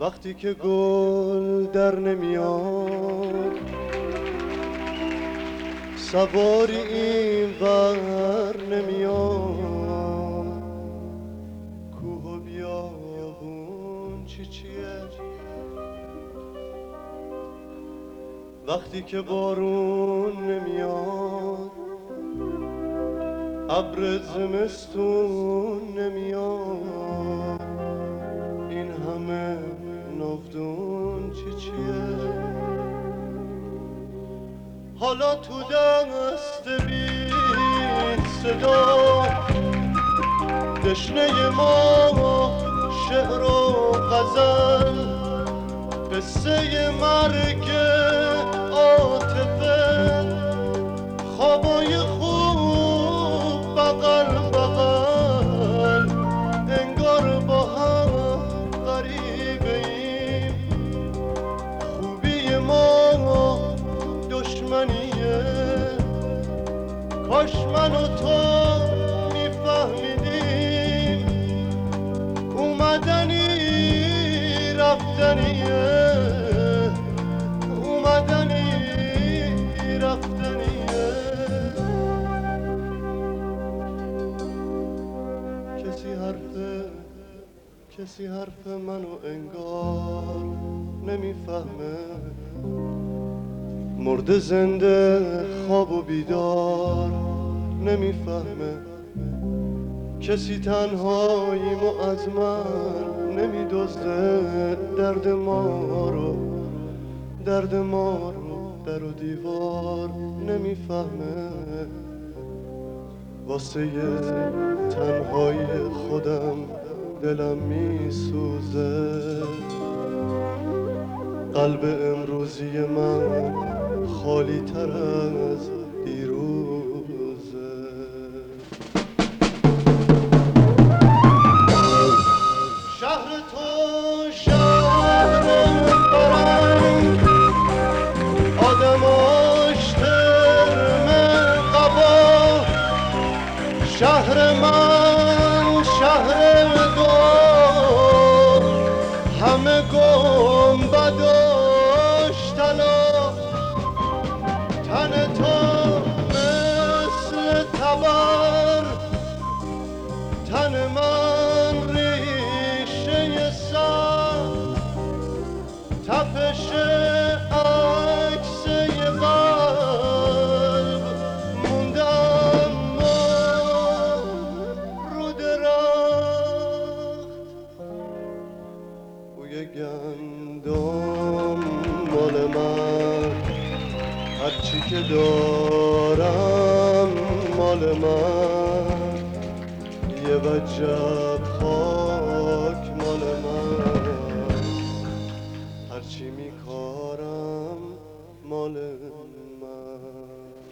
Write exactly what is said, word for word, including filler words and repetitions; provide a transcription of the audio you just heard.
وقتی که گل در نمیاد سواری این ور نمیاد، کوه و بیابون چی چیه وقتی که بارون نمیاد، ابر زمستون نمیاد، این همه ناودون چی چیه؟ حالا تو دست بی صدا دشنه ما شعر و غزل، قصه مرگ عاطفه، خوابای خوب بغل بغل، انگار با هم غریبه ایم، خوبی ما دشمنیه، کاش من و تو میفهمیدیم اومدنی رفتنیه، اومدنی رفتنیه. کسی حرف کسی حرف منو انگار نمیفهمه، مرده زنده خواب و بیدار نمیفهمه، کسی تنهاییمو از من نمیدزده، درد ما رو درد ما رو در و دیوار نمیفهمه، واسه تنهای خودم دلم میسوزه، قلب امروزی من خالی تر از دیروزه. شهر تو شهر فرنگ، آدماش ترم قبا، شهر من شهر دو همه گنبداش طلا، تن تو مثل تبر، تن من ریشه سر، تپش عکس یه قلب مونده اما رو درخت، بوی گندم مال من، هرچی که دارم مال من، یه وجب خاک مال من، هرچی میکارم مال من.